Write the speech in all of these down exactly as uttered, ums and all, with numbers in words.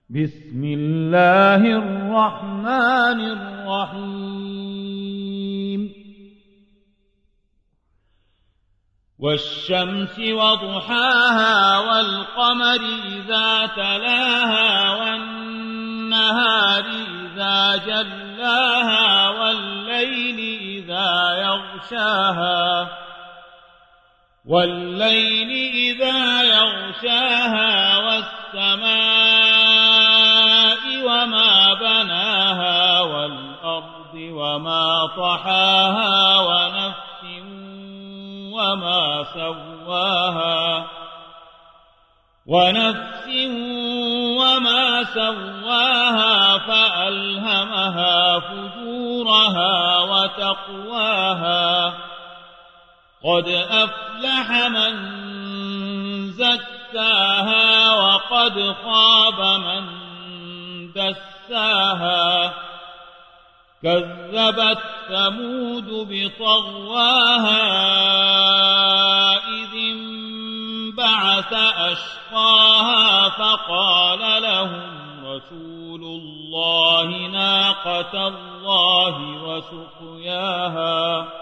بسم الله الرحمن الرحيم والشمس وضحاها والقمر إذا تلاها والنهار إذا جلاها والليل إذا يغشاها والليل إذا يغشاها والسماء وما بناها والأرض وما طحاها ونفس وما سواها ونفس وما سواها فألهمها فجورها وتقواها قد أفلح من زكاها وقد خاب من دساها كذبت ثمود بطغواها إذ انبعث أشقاها فقال لهم رسول الله ناقة الله وسقياها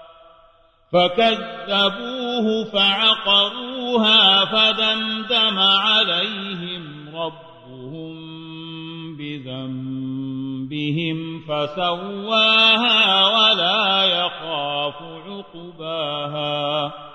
فكذبوه فعقروها فدمدم عليهم ربهم بذنبهم فسواها ولا يخاف عقباها